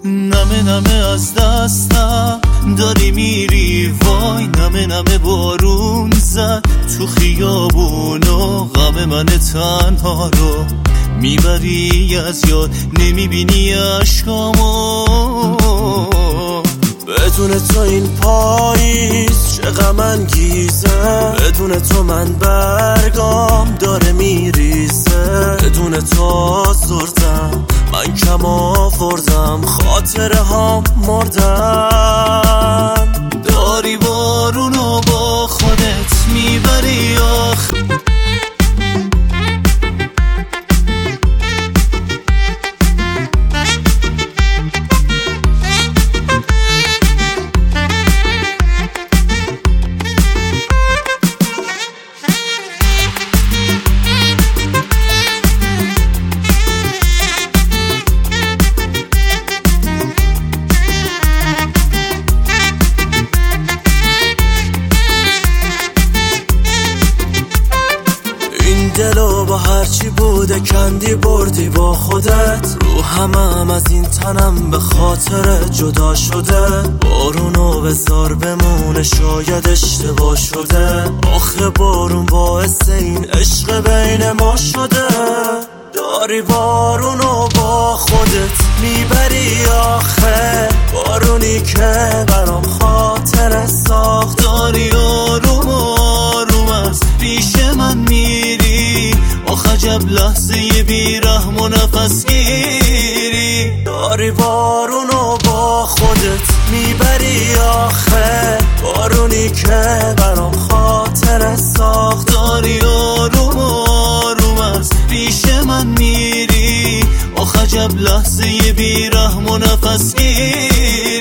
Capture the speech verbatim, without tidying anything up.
نمه نمه از دستم داری میری وای، نمه نمه بارون زد تو خیابون و غم من تنها رو میبری از یاد، نمیبینی عشقامو. بدون تو این پاییز چه غم انگیزه، بدون تو من برگام داره میریزه، بدون تو آزردم من کم آوردم، خاطره ها مردن. داری بارونو با خودت میبری آخ، دلو با هرچی بوده کندی بردی با خودت، رو همم از این تنم به خاطر جدا شده. بارونو بذار بمونه شاید اشتباه شده، آخه بارون باعث این عشق بین ما شده. داری بارونو با خودت میبری آخه، بارونی که برام خاطر ساخت. داری آروم آروم از پیش من میری، آخ عجب لحظه بیرحم و نفس گیری. داری بارونو با خودت میبری آخه، بارونی که برام خاطر ساخت. داری آروم آروم از پیش من میری، آخ عجب لحظه بیرحم و نفس گیری.